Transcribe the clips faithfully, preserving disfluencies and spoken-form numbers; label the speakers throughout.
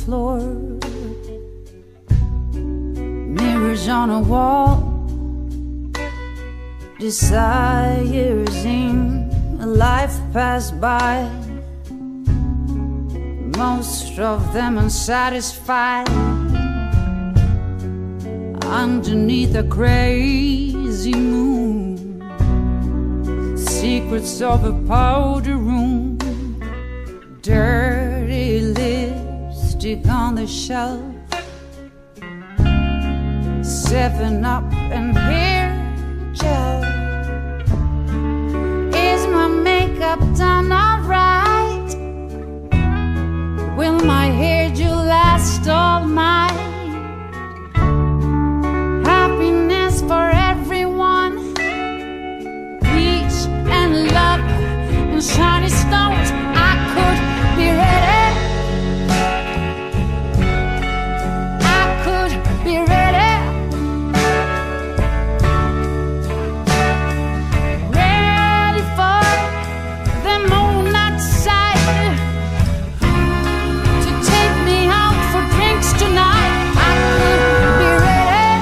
Speaker 1: floor, mirrors on a wall, desires in a life passed by, most of them unsatisfied. Underneath a crazy moon, secrets of a powder room, dirty lipstick on the shelf, seven up and hair gel. Is my makeup done alright? Will my hair do last all night? Happiness for everyone, peace and love and shiny stones. I could be ready, I could be ready, ready for the moon outside to take me out for drinks tonight. I could be ready,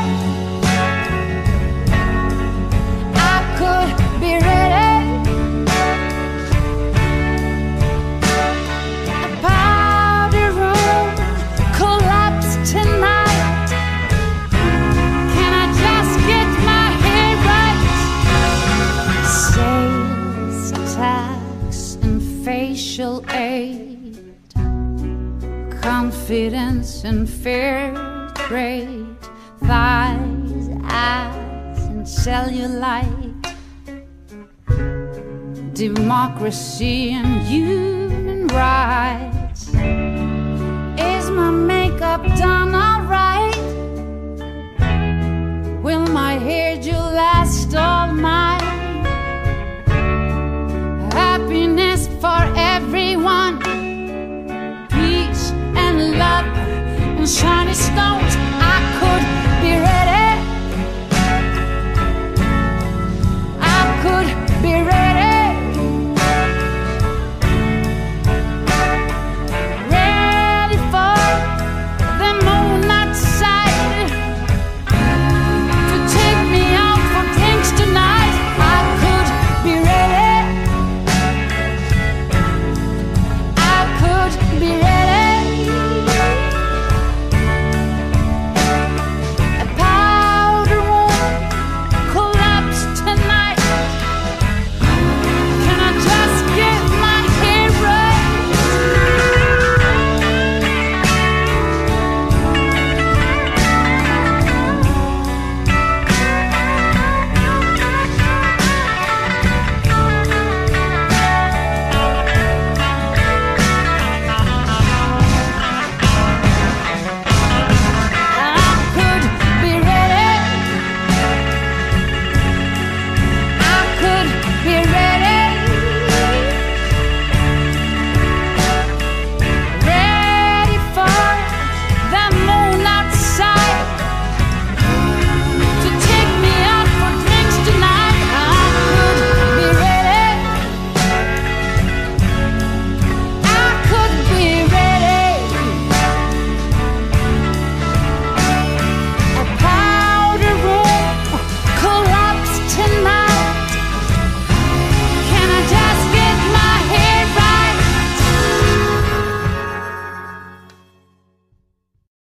Speaker 1: I could be ready. A powder room collapse tonight. Can I just get my hair right? Sales tax and facial aid, confidence and fair trade, thighs, ass and cellulite, democracy and human rights. Is my makeup done alright? Will my hair do last all night? Happiness for everyone, peace and love and shiny stone.